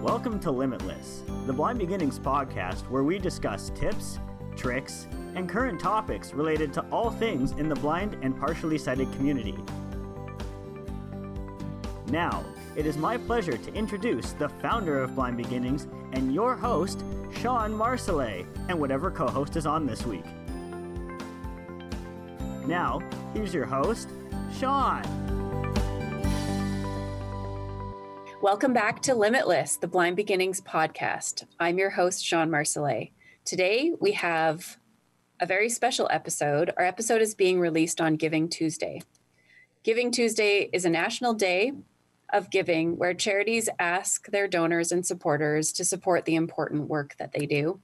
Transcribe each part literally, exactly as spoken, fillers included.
Welcome to Limitless, the Blind Beginnings podcast where we discuss tips, tricks, and current topics related to all things in the blind and partially sighted community. Now, it is my pleasure to introduce the founder of Blind Beginnings and your host, Sean Marcellet, and whatever co-host is on this week. Now, here's your host, Sean. Welcome back to Limitless, the Blind Beginnings podcast. I'm your host, Sean Marcellet. Today, we have a very special episode. Our episode is being released on Giving Tuesday. Giving Tuesday is a national day of giving where charities ask their donors and supporters to support the important work that they do.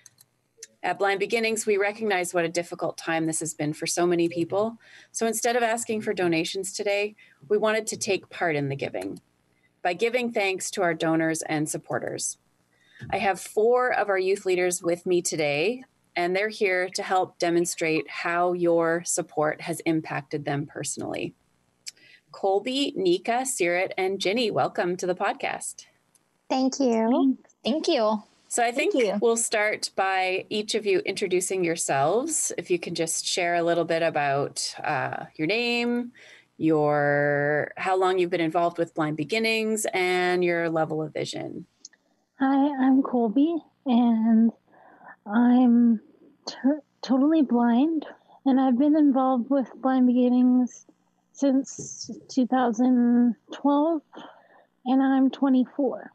At Blind Beginnings, we recognize what a difficult time this has been for so many people. So instead of asking for donations today, we wanted to take part in the giving by giving thanks to our donors and supporters. I have four of our youth leaders with me today, and they're here to help demonstrate how your support has impacted them personally. Colby, Nika, Sirit, and Ginny, welcome to the podcast. Thank you. Thank you. So I think we'll start by each of you introducing yourselves. If you can just share a little bit about uh, your name, your how long you've been involved with Blind Beginnings, and your level of vision. Hi, I'm Colby, and I'm t- totally blind, and I've been involved with Blind Beginnings since two thousand twelve, and I'm twenty-four.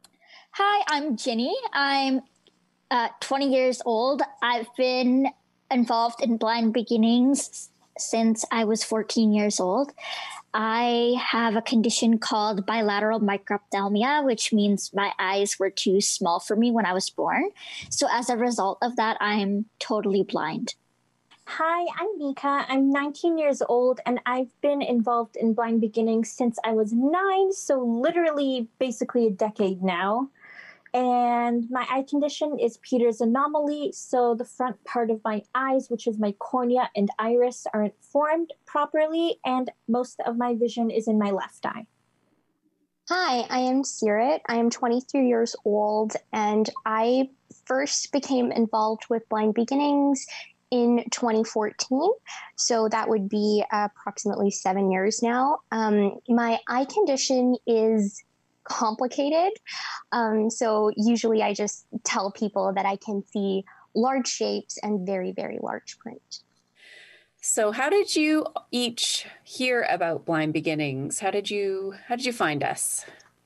Hi, I'm Ginny. I'm uh, twenty years old. I've been involved in Blind Beginnings since I was fourteen years old. I have a condition called bilateral microphthalmia, which means my eyes were too small for me when I was born. So as a result of that, I'm totally blind. Hi, I'm Nika. I'm nineteen years old, and I've been involved in Blind Beginnings since I was nine, so literally basically a decade now. And my eye condition is Peters anomaly, so the front part of my eyes, which is my cornea and iris, aren't formed properly, and most of my vision is in my left eye. Hi, I am Sirit. I am twenty-three years old, and I first became involved with Blind Beginnings in twenty fourteen, so that would be approximately seven years now. Um, my eye condition is complicated. Um, so usually I just tell people that I can see large shapes and very, very large print. So how did you each hear about Blind Beginnings? How did you how did you find us?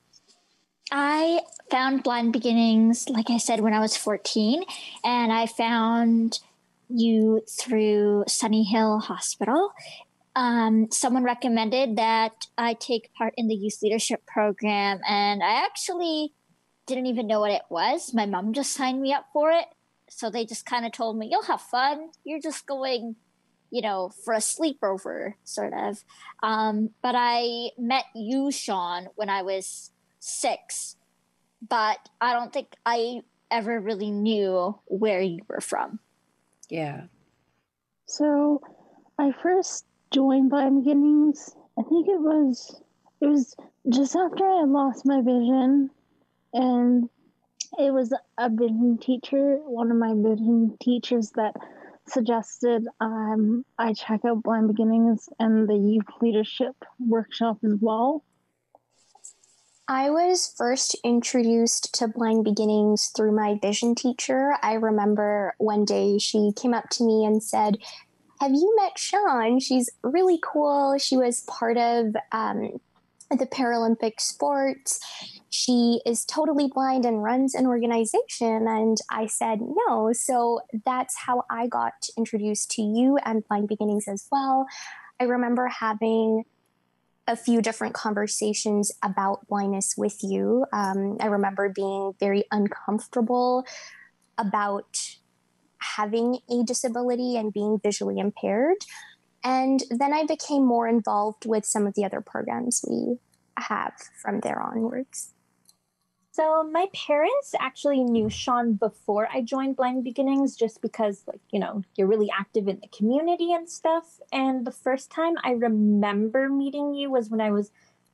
I found Blind Beginnings, like I said, when I was fourteen, and I found you through Sunny Hill Hospital. Um, someone recommended that I take part in the youth leadership program, and I actually didn't even know what it was. My mom just signed me up for it. So they just kind of told me, you'll have fun. You're just going, you know, for a sleepover, sort of. Um, but I met you, Sean, when I was six, but I don't think I ever really knew where you were from. Yeah. So I first joined Blind Beginnings. I think it was it was just after I lost my vision, and it was a vision teacher, one of my vision teachers, that suggested um, I check out Blind Beginnings and the youth leadership workshop as well. I was first introduced to Blind Beginnings through my vision teacher. I remember one day she came up to me and said, "Have you met Sean? She's really cool. She was part of um, the Paralympic sports. She is totally blind and runs an organization." And I said no. So that's how I got introduced to you and Blind Beginnings as well. I remember having a few different conversations about blindness with you. Um, I remember being very uncomfortable about having a disability and being visually impaired. And then I became more involved with some of the other programs we have from there onwards. So my parents actually knew Sean before I joined Blind Beginnings, just because, like, you know, you're really active in the community and stuff. And the first time I remember meeting you was when I was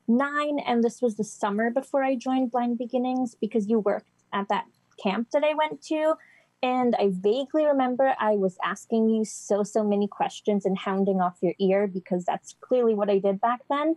nine, and this was the summer before I joined Blind Beginnings because you worked at that camp that I went to. And I vaguely remember I was asking you so, so many questions and hounding off your ear because that's clearly what I did back then.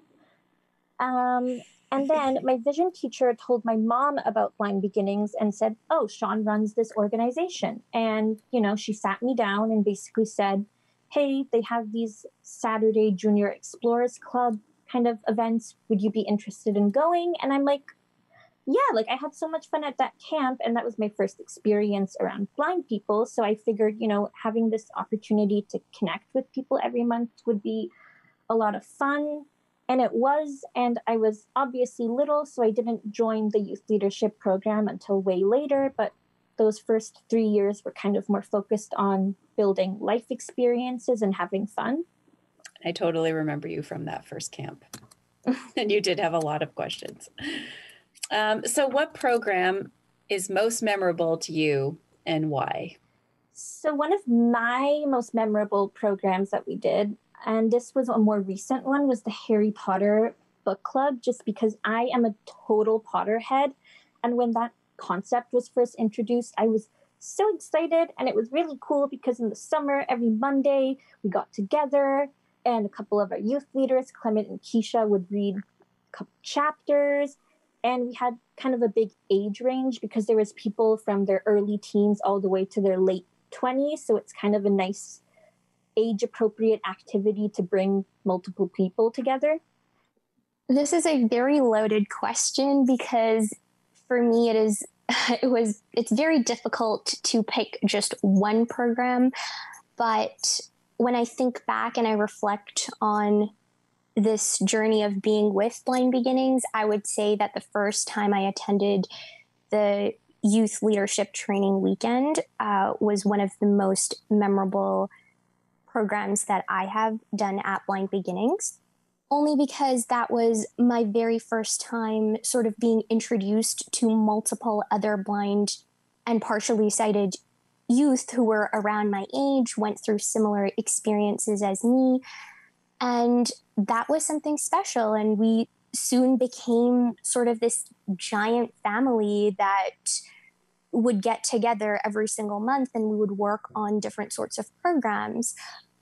Um, and then my vision teacher told my mom about Blind Beginnings and said, oh, Sean runs this organization. And, you know, she sat me down and basically said, hey, they have these Saturday Junior Explorers Club kind of events. Would you be interested in going? And I'm like, yeah, like I had so much fun at that camp, and that was my first experience around blind people. So I figured, you know, having this opportunity to connect with people every month would be a lot of fun. And it was, and I was obviously little, so I didn't join the youth leadership program until way later. But those first three years were kind of more focused on building life experiences and having fun. I totally remember you from that first camp. And you did have a lot of questions. Um, so what program is most memorable to you and why? So one of my most memorable programs that we did, and this was a more recent one, was the Harry Potter book club, just because I am a total Potterhead. And when that concept was first introduced, I was so excited. And it was really cool because in the summer, every Monday, we got together and a couple of our youth leaders, Clement and Keisha, would read a couple chapters. And we had kind of a big age range because there was people from their early teens all the way to their late twenties. So it's kind of a nice age-appropriate activity to bring multiple people together. This is a very loaded question because for me it is it was it's very difficult to pick just one program. But when I think back and I reflect on this journey of being with Blind Beginnings, I would say that the first time I attended the youth leadership training weekend uh, was one of the most memorable programs that I have done at Blind Beginnings, only because that was my very first time sort of being introduced to multiple other blind and partially sighted youth who were around my age, went through similar experiences as me. And that was something special. And we soon became sort of this giant family that would get together every single month and we would work on different sorts of programs.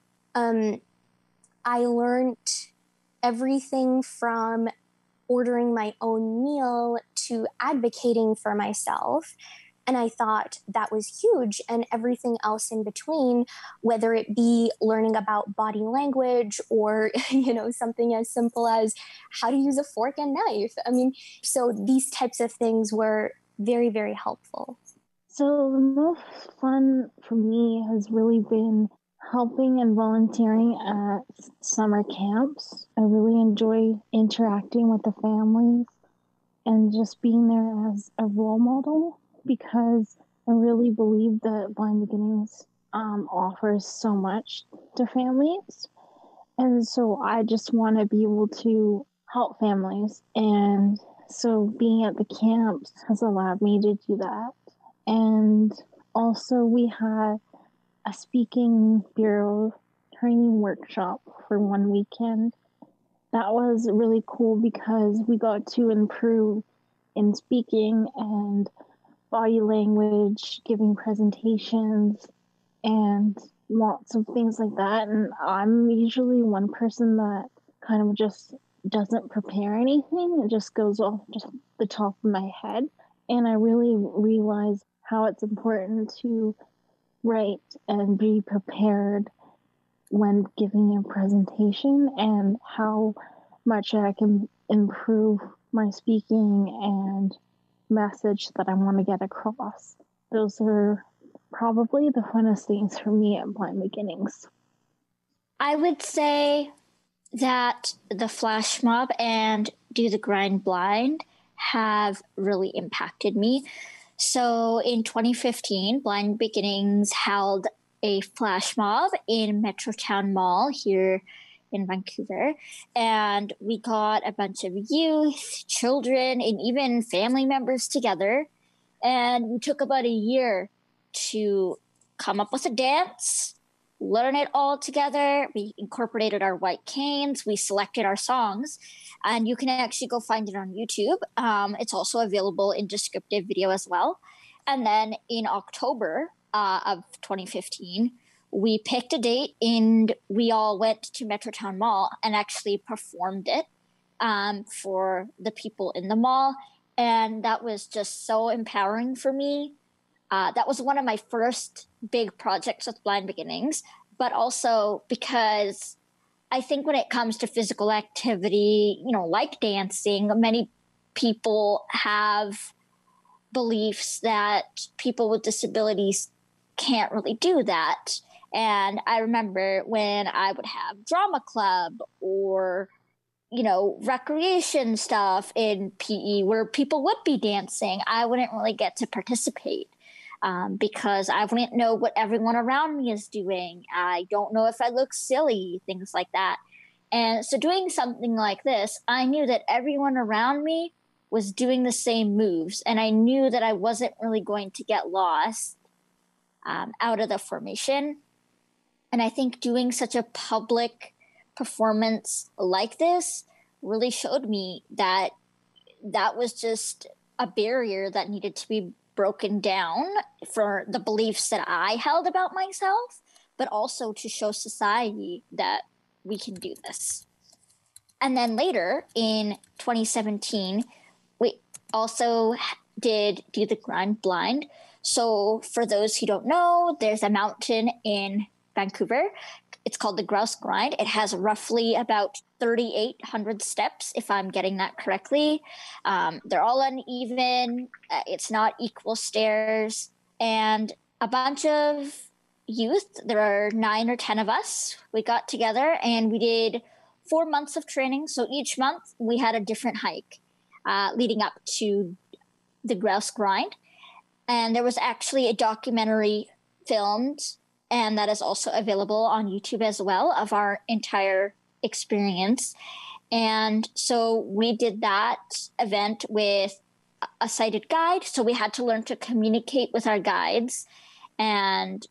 Um, I learned everything from ordering my own meal to advocating for myself. And I thought that was huge. And everything else in between, whether it be learning about body language or, you know, something as simple as how to use a fork and knife. I mean, so these types of things were very, very helpful. So the most fun for me has really been helping and volunteering at summer camps. I really enjoy interacting with the families and just being there as a role model, because I really believe that Blind Beginnings um, offers so much to families. And so I just want to be able to help families. And so being at the camps has allowed me to do that. And also we had a speaking bureau training workshop for one weekend. That was really cool because we got to improve in speaking and body language, giving presentations, and lots of things like that. And I'm usually one person that kind of just doesn't prepare anything. It just goes off just the top of my head. And I really realized how it's important to write and be prepared when giving a presentation, and how much I can improve my speaking and message that I want to get across. Those are probably the funnest things for me at Blind Beginnings. I would say that the flash mob and Do the Grind Blind have really impacted me. So in twenty fifteen, Blind Beginnings held a flash mob in Metrotown Mall here in Vancouver. And we got a bunch of youth, children, and even family members together. And we took about a year to come up with a dance, learn it all together. We incorporated our white canes. We selected our songs, and you can actually go find it on YouTube. Um, it's also available in descriptive video as well. And then in October uh, of twenty fifteen, we picked a date and we all went to Metrotown Mall and actually performed it um, for the people in the mall. And that was just so empowering for me. Uh, that was one of my first big projects with Blind Beginnings, but also because I think when it comes to physical activity, you know, like dancing, many people have beliefs that people with disabilities can't really do that. And I remember when I would have drama club or, you know, recreation stuff in P E where people would be dancing, I wouldn't really get to participate. Um, because I wouldn't know what everyone around me is doing. I don't know if I look silly, things like that. And so doing something like this, I knew that everyone around me was doing the same moves. And I knew that I wasn't really going to get lost um, out of the formation. And I think doing such a public performance like this really showed me that that was just a barrier that needed to be broken down for the beliefs that I held about myself, but also to show society that we can do this. And then later in twenty seventeen, we also did Do the Grind Blind. So for those who don't know, there's a mountain in Vancouver. It's called the Grouse Grind. It has roughly about thirty-eight hundred steps, if I'm getting that correctly. Um, they're all uneven. Uh, it's not equal stairs. And a bunch of youth, there are nine or ten of us, we got together and we did four months of training. So each month we had a different hike uh, leading up to the Grouse Grind. And there was actually a documentary filmed, and that is also available on YouTube as well, of our entire experience. And so we did that event with a sighted guide. So we had to learn to communicate with our guides and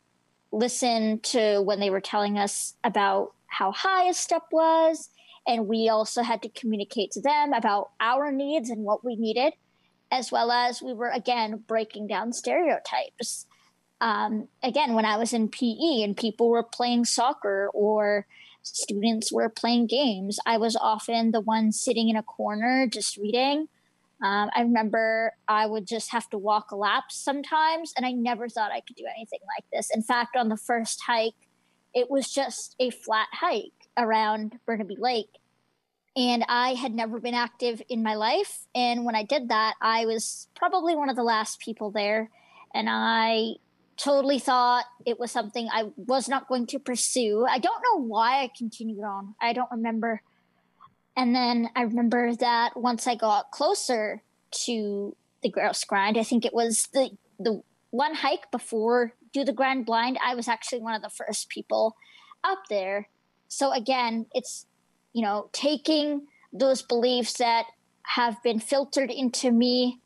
listen to when they were telling us about how high a step was. And we also had to communicate to them about our needs and what we needed, as well as we were, again, breaking down stereotypes. Um, again, when I was in P E and people were playing soccer or students were playing games, I was often the one sitting in a corner just reading. Um, I remember I would just have to walk laps sometimes, and I never thought I could do anything like this. In fact, on the first hike, it was just a flat hike around Burnaby Lake. And I had never been active in my life. And when I did that, I was probably one of the last people there. And I totally thought it was something I was not going to pursue. I don't know why I continued on. I don't remember. And then I remember that once I got closer to the Grouse Grind, I think it was the, the one hike before Do the Grind Blind, I was actually one of the first people up there. So again, it's, you know, taking those beliefs that have been filtered into me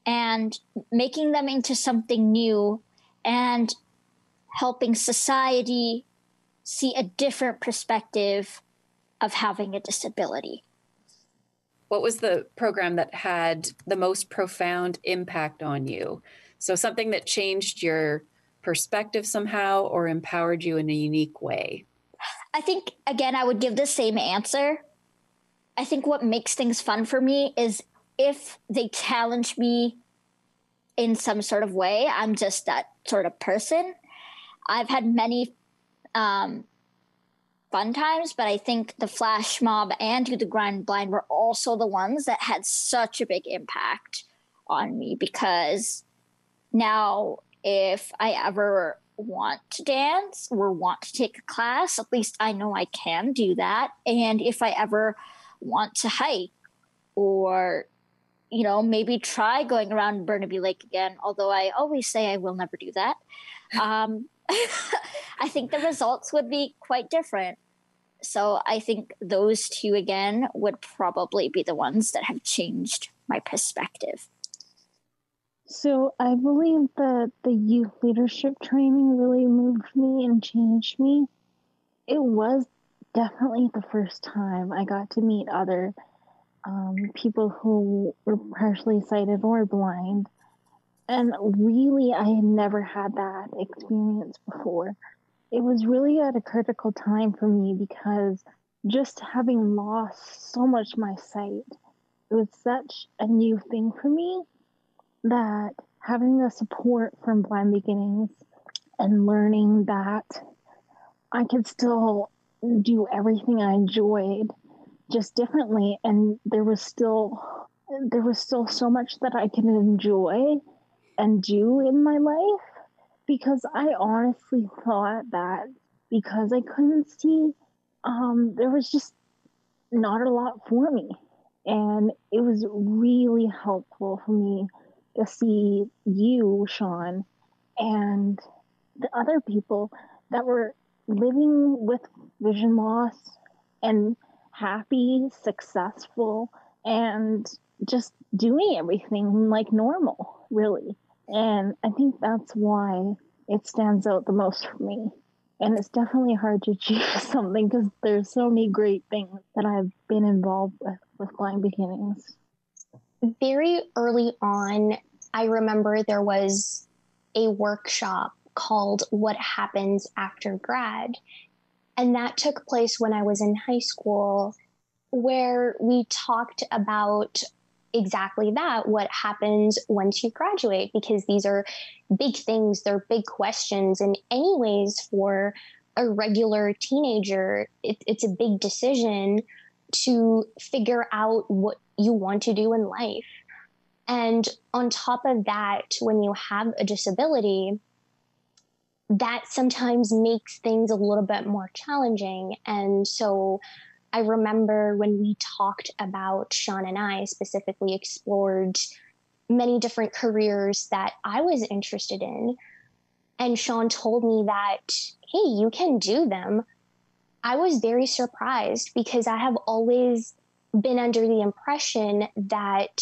and making them into something new and helping society see a different perspective of having a disability. What was the program that had the most profound impact on you? So something that changed your perspective somehow or empowered you in a unique way? I think, again, I would give the same answer. I think what makes things fun for me is if they challenge me in some sort of way. I'm just that sort of person. I've had many um, fun times, but I think the Flash Mob and Do the Grind Blind were also the ones that had such a big impact on me, because now if I ever want to dance or want to take a class, at least I know I can do that. And if I ever want to hike or, you know, maybe try going around Burnaby Lake again, although I always say I will never do that, um, I think the results would be quite different. So I think those two, again, would probably be the ones that have changed my perspective. So I believe that the youth leadership training really moved me and changed me. It was definitely the first time I got to meet other um, people who were partially sighted or blind. And really, I had never had that experience before. It was really at a critical time for me because just having lost so much my sight, it was such a new thing for me that having the support from Blind Beginnings and learning that I could still do everything I enjoyed just differently, and there was still there was still so much that I could enjoy and do in my life, because I honestly thought that because I couldn't see, um, there was just not a lot for me. And it was really helpful for me to see you, Sean, and the other people that were living with vision loss and happy, successful, and just doing everything like normal, really. And I think that's why it stands out the most for me. And it's definitely hard to choose something because there's so many great things that I've been involved with with Blind Beginnings. Very early on, I remember there was a workshop called What Happens After Grad. And that took place when I was in high school, where we talked about exactly that, what happens once you graduate, because these are big things, they're big questions. And anyways, for a regular teenager, it, it's a big decision to figure out what you want to do in life. And on top of that, when you have a disability, that sometimes makes things a little bit more challenging. And so I remember when we talked about, Sean and I specifically explored many different careers that I was interested in. And Sean told me that, hey, you can do them. I was very surprised because I have always been under the impression that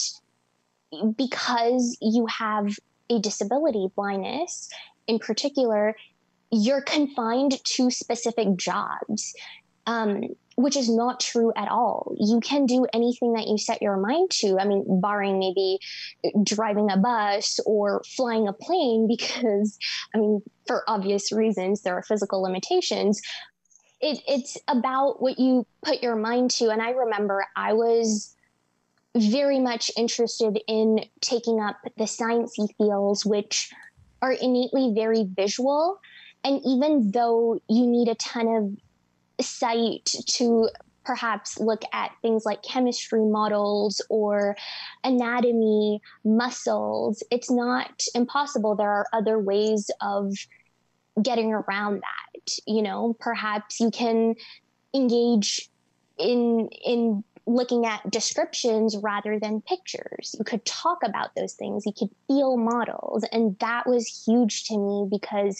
because you have a disability, blindness in particular, you're confined to specific jobs, um, which is not true at all. You can do anything that you set your mind to. I mean, barring maybe driving a bus or flying a plane, because, I mean, for obvious reasons, there are physical limitations. It, it's about what you put your mind to. And I remember I was very much interested in taking up the sciencey fields, which are innately very visual. And even though you need a ton of sight to perhaps look at things like chemistry models or anatomy, muscles, it's not impossible. There are other ways of getting around that. You know, perhaps you can engage in in looking at descriptions rather than pictures. You could talk about those things. You could feel models. And that was huge to me because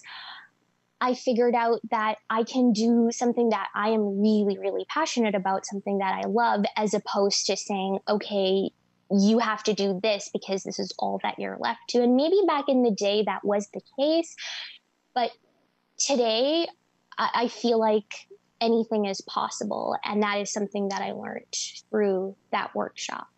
I figured out that I can do something that I am really, really passionate about, something that I love, as opposed to saying, okay, you have to do this because this is all that you're left to. And maybe back in the day that was the case, but today I, I feel like anything is possible. And that is something that I learned through that workshop.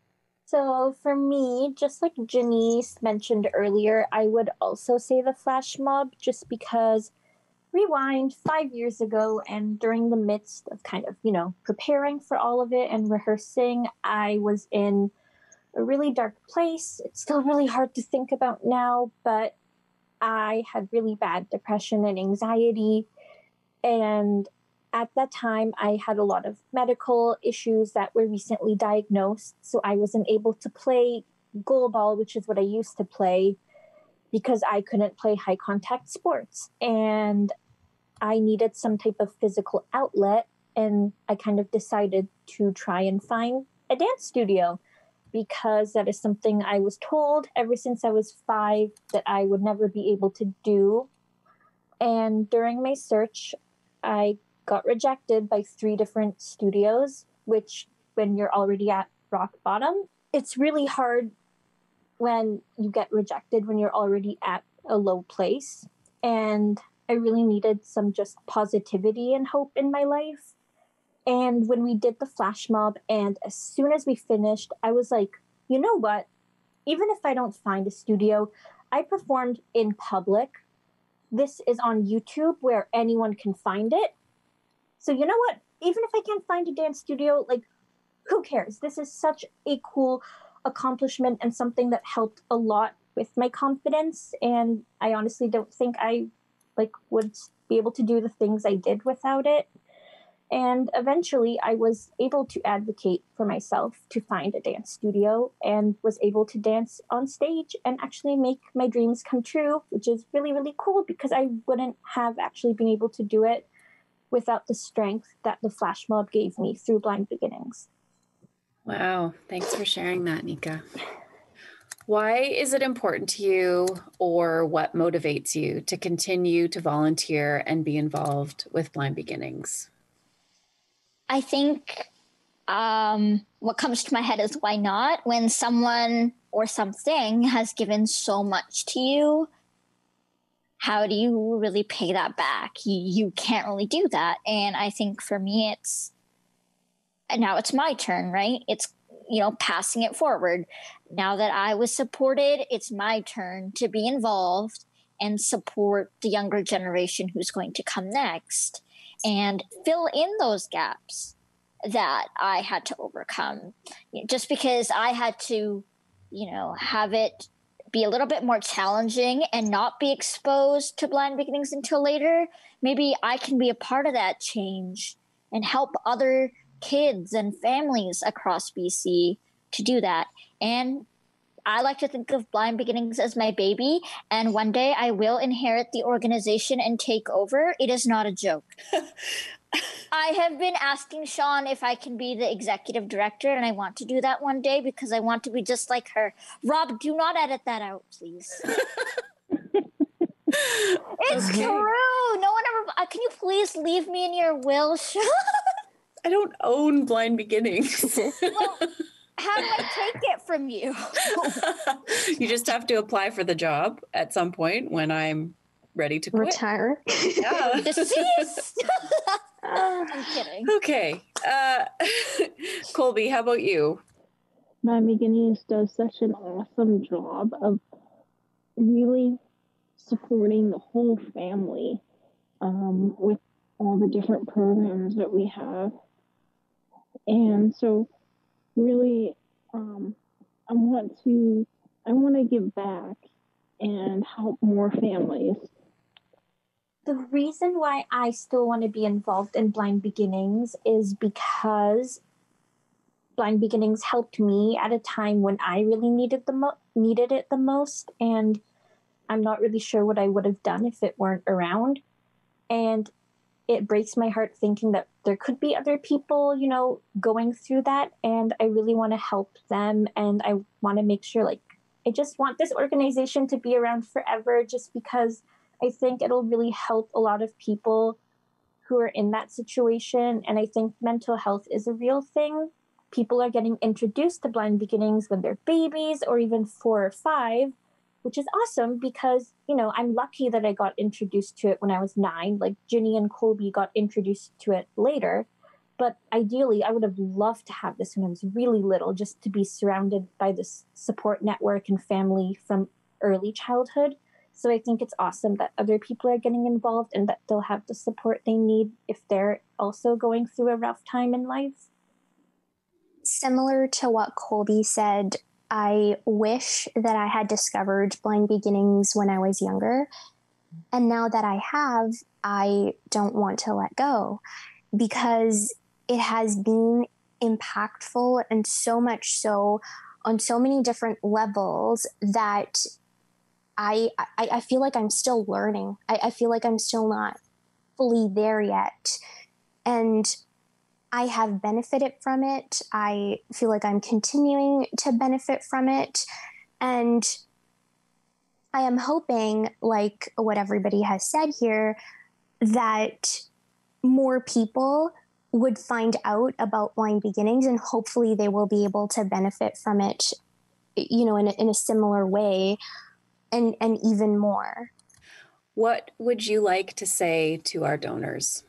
So for me, just like Janice mentioned earlier, I would also say the flash mob, just because rewind five years ago, and during the midst of kind of, you know, preparing for all of it and rehearsing, I was in a really dark place. It's still really hard to think about now, but I had really bad depression and anxiety. And at that time, I had a lot of medical issues that were recently diagnosed. So I wasn't able to play goalball, which is what I used to play, because I couldn't play high contact sports. And I needed some type of physical outlet. And I kind of decided to try and find a dance studio, because that is something I was told ever since I was five that I would never be able to do. And during my search, I got rejected by three different studios, which when you're already at rock bottom, it's really hard when you get rejected when you're already at a low place. And I really needed some just positivity and hope in my life. And when we did the flash mob, and as soon as we finished, I was like, you know what? Even if I don't find a studio, I performed in public. This is on YouTube where anyone can find it. So you know what? Even if I can't find a dance studio, like, who cares? This is such a cool accomplishment and something that helped a lot with my confidence. And I honestly don't think I like would be able to do the things I did without it. And eventually I was able to advocate for myself to find a dance studio and was able to dance on stage and actually make my dreams come true, which is really, really cool because I wouldn't have actually been able to do it without the strength that the flash mob gave me through Blind Beginnings. Wow. Thanks for sharing that, Nika. Why is it important to you, or what motivates you to continue to volunteer and be involved with Blind Beginnings? I think um, what comes to my head is why not? When someone or something has given so much to you, how do you really pay that back? You, you can't really do that. And I think for me, it's, and now it's my turn, right? It's, you know, passing it forward. Now that I was supported, it's my turn to be involved and support the younger generation who's going to come next and fill in those gaps that I had to overcome. Just because I had to, you know, have it be a little bit more challenging and not be exposed to Blind Beginnings until later, maybe I can be a part of that change and help other kids and families across B C to do that. And I like to think of Blind Beginnings as my baby, and one day I will inherit the organization and take over. It is not a joke. I have been asking Sean if I can be the executive director, and I want to do that one day because I want to be just like her. Rob, do not edit that out, please. It's Okay. true. No one ever. Uh, can you please leave me in your will, Sean? I don't own Blind Beginnings. Well, how do I take it from you? You just have to apply for the job at some point when I'm ready to quit. Retire. Yeah. Deceased. I'm kidding. Okay. Uh, Colby, how about you? Blind Beginnings does such an awesome job of really supporting the whole family um, with all the different programs that we have. And so really, um, I want to, I want to give back and help more families. The reason why I still want to be involved in Blind Beginnings is because Blind Beginnings helped me at a time when I really needed the mo- needed it the most, and I'm not really sure what I would have done if it weren't around. And it breaks my heart thinking that there could be other people, you know, going through that, and I really want to help them, and I want to make sure, like, I just want this organization to be around forever, just because I think it'll really help a lot of people who are in that situation. And I think mental health is a real thing. People are getting introduced to Blind Beginnings when they're babies or even four or five, which is awesome because, you know, I'm lucky that I got introduced to it when I was nine. Like Ginny and Colby got introduced to it later. But ideally, I would have loved to have this when I was really little, just to be surrounded by this support network and family from early childhood. So I think it's awesome that other people are getting involved and that they'll have the support they need if they're also going through a rough time in life. Similar to what Colby said, I wish that I had discovered Blind Beginnings when I was younger. And now that I have, I don't want to let go because it has been impactful, and so much so on so many different levels that I, I, I feel like I'm still learning. I, I feel like I'm still not fully there yet. And I have benefited from it. I feel like I'm continuing to benefit from it. And I am hoping, like what everybody has said here, that more people would find out about Blind Beginnings, and hopefully they will be able to benefit from it you know, in a, in a similar way, and, and even more. What would you like to say to our donors?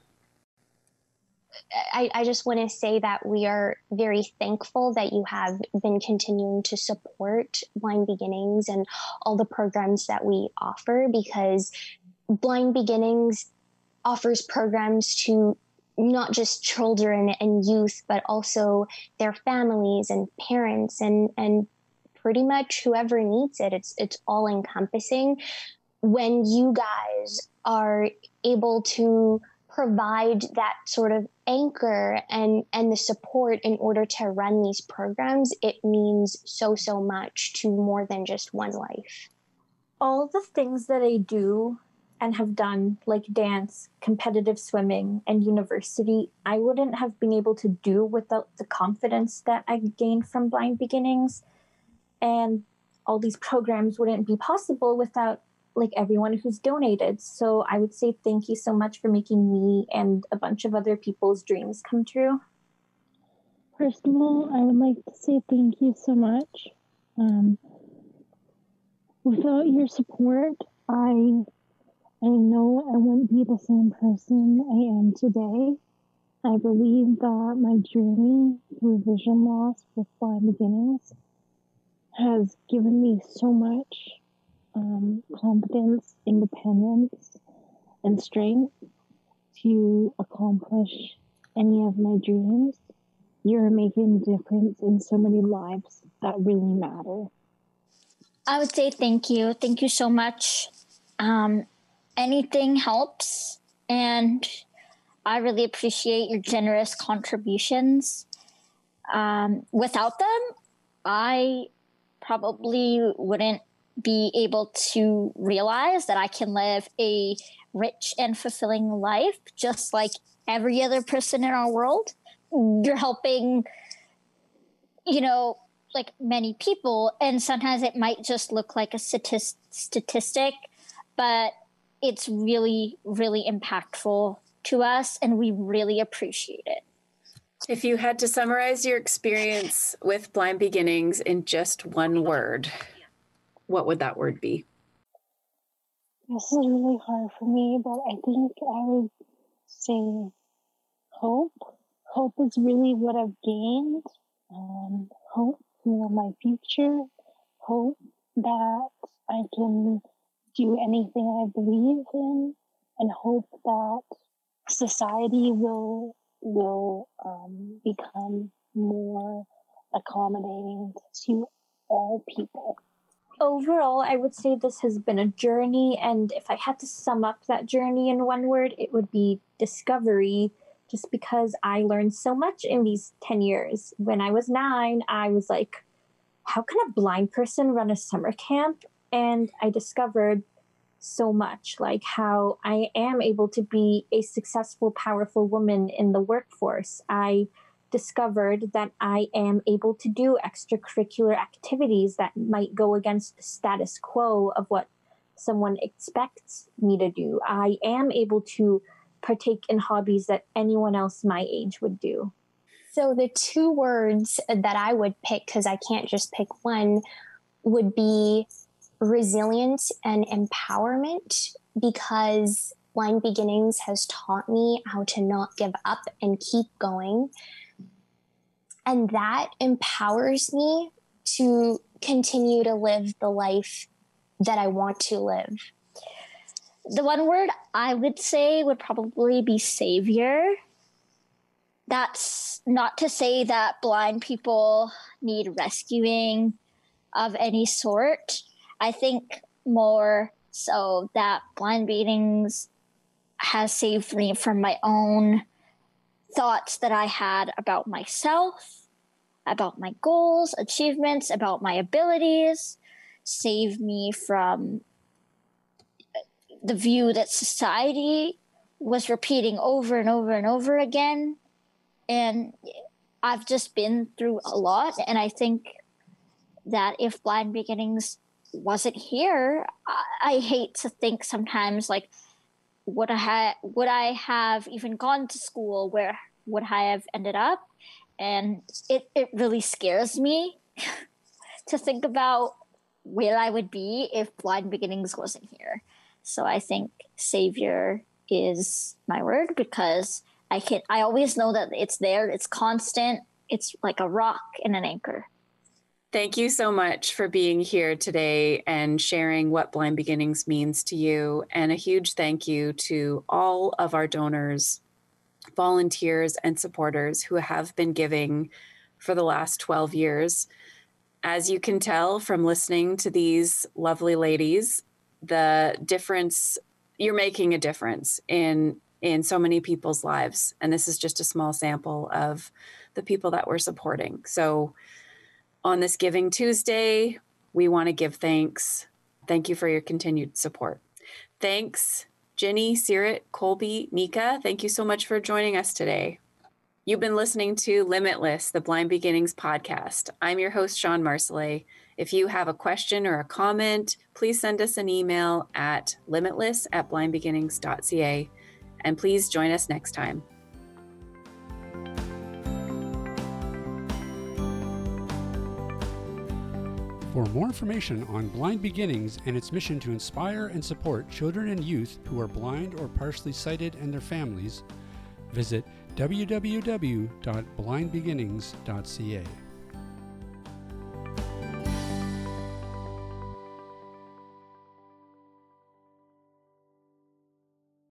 I, I just want to say that we are very thankful that you have been continuing to support Blind Beginnings and all the programs that we offer, because Blind Beginnings offers programs to not just children and youth, but also their families and parents and, and pretty much whoever needs it. It's, it's all encompassing. When you guys are able to provide that sort of anchor and, and the support in order to run these programs, it means so, so much to more than just one life. All the things that I do and have done, like dance, competitive swimming, and university, I wouldn't have been able to do without the confidence that I gained from Blind Beginnings. And all these programs wouldn't be possible without like everyone who's donated. So I would say thank you so much for making me and a bunch of other people's dreams come true. First of all, I would like to say thank you so much. Um, without your support, I I know I wouldn't be the same person I am today. I believe that my journey through vision loss with Blind Beginnings has given me so much um, confidence, independence, and strength to accomplish any of my dreams. You're making a difference in so many lives that really matter. I would say thank you. Thank you so much. Um, anything helps, and I really appreciate your generous contributions. Um, without them, I probably wouldn't be able to realize that I can live a rich and fulfilling life just like every other person in our world. You're helping, you know, like many people, and sometimes it might just look like a statist- statistic, but it's really, really impactful to us, and we really appreciate it. If you had to summarize your experience with Blind Beginnings in just one word, what would that word be? This is really hard for me, but I think I would say hope. Hope is really what I've gained. Um, hope for my future. Hope that I can do anything I believe in, and hope that society will will um, become more accommodating to all people. Overall, I would say this has been a journey, and if I had to sum up that journey in one word, it would be discovery, just because I learned so much in these ten years. When I was nine, I was like, how can a blind person run a summer camp? And I discovered so much, like how I am able to be a successful, powerful woman in the workforce. I discovered that I am able to do extracurricular activities that might go against the status quo of what someone expects me to do. I am able to partake in hobbies that anyone else my age would do. So the two words that I would pick, because I can't just pick one, would be resilience and empowerment, because Blind Beginnings has taught me how to not give up and keep going. And that empowers me to continue to live the life that I want to live. The one word I would say would probably be savior. That's not to say that blind people need rescuing of any sort. I think more so that Blind Beginnings has saved me from my own thoughts that I had about myself, about my goals, achievements, about my abilities, saved me from the view that society was repeating over and over and over again. And I've just been through a lot, and I think that if Blind Beginnings wasn't here, I, I hate to think sometimes, like, would I ha- would I have even gone to school? Where would I have ended up? And it, it really scares me to think about where I would be if Blind Beginnings wasn't here. So I think savior is my word, because I can I always know that it's there, it's constant, it's like a rock and an anchor. Thank you so much for being here today and sharing what Blind Beginnings means to you. And a huge thank you to all of our donors, volunteers, and supporters who have been giving for the last twelve years. As you can tell from listening to these lovely ladies, the difference, you're making a difference in, in so many people's lives. And this is just a small sample of the people that we're supporting. So on this Giving Tuesday, we want to give thanks. Thank you for your continued support. Thanks, Ginny, Sirit, Colby, Nika. Thank you so much for joining us today. You've been listening to Limitless, the Blind Beginnings podcast. I'm your host, Sean Marcellet. If you have a question or a comment, please send us an email at limitless at blindbeginnings.ca. And please join us next time. For more information on Blind Beginnings and its mission to inspire and support children and youth who are blind or partially sighted and their families, visit w w w dot blind beginnings dot c a.